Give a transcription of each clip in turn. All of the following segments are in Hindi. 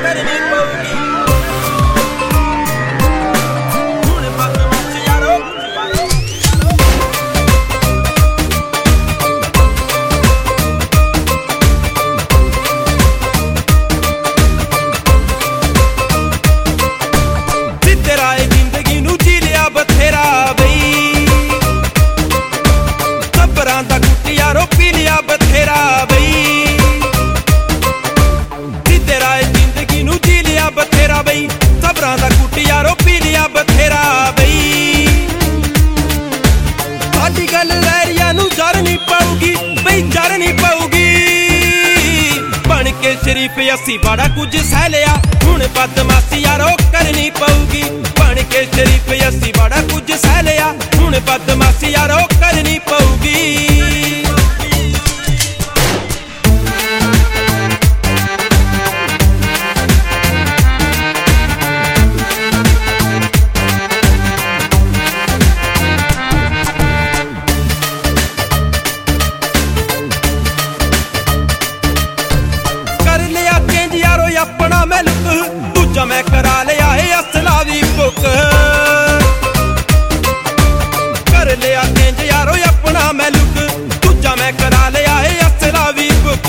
करनी पऊगी। हुण बदमाश यारो शरीफ असी बड़ा कुछ सह लिया हुण बदमाशी यारो करनी पऊगी। बन के शरीफ असी बड़ा कुछ सह लिया हुण बदमाशी यारो करनी पऊगी। अपना मैं लुक दूजा मैं करा लिया है असला दी बुक। कर लिया चेंज यारो अपना मैं लुक दूजा मैं करा लिया है असला दी बुक।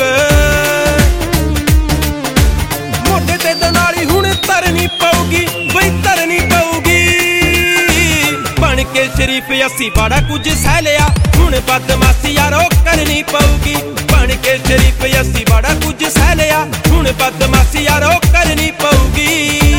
मोटे ते दनाली हुण तरनी पऊगी बई तरनी पऊगी। बन के शरीफ असी बड़ा कुछ सह लिया हुण बदमाशी यारो करनी पऊगी। बन के शरीफ असी बड़ा कुछ सह लिया हुण बदमाशी यारो करनी पऊगी।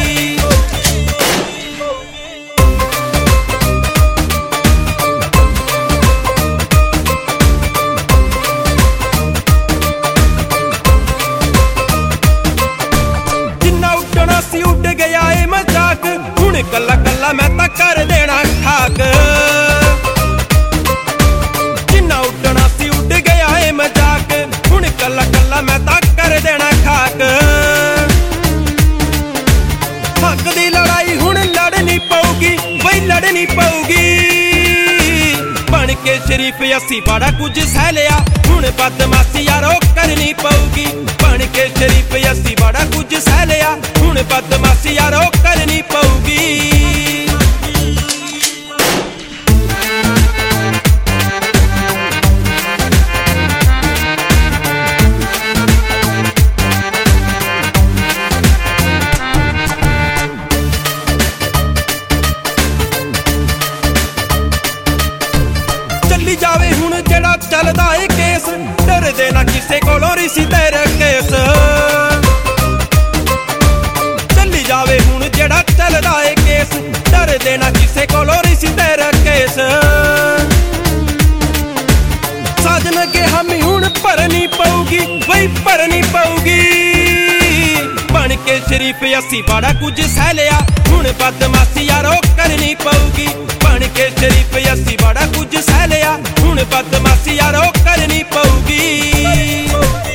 जिन्ना उड्डना सी उड़ गया है मजाक हुण कला कला मैं तां कर देना ठाक। जिन्ना उड्डना सी उड़ गया है मजाक हुण कला कला मैं तां कर देना खाक। हक दी लड़ाई हुण लड़नी पऊगी बई लड़नी पऊगी। बन के शरीफ असी बड़ा कुछ सह लिया हुण बदमाशी यारो करनी पऊगी। बन के शरीफ असी बड़ा कुछ सह लिया हुण बदमाशी यारो करनी पऊगी। जावे हुण जेड़ा चलदा है केस डर देना किसे कोलों रिसी तेरे केस। चली जावे हुण जेड़ा चलदा है केस डर देना किसे कोलों रिसी तेरे केस। साजन के हामी हुण भरनी पऊगी बई भरनी पऊगी। बन के शरीफ असी बड़ा कुछ सह लिया हुण बदमाशी यारो करनी पऊगी। बन के शरीफ असी बड़ा कुछ सह लिया हुण बदमाशी यारो करनी पऊगी।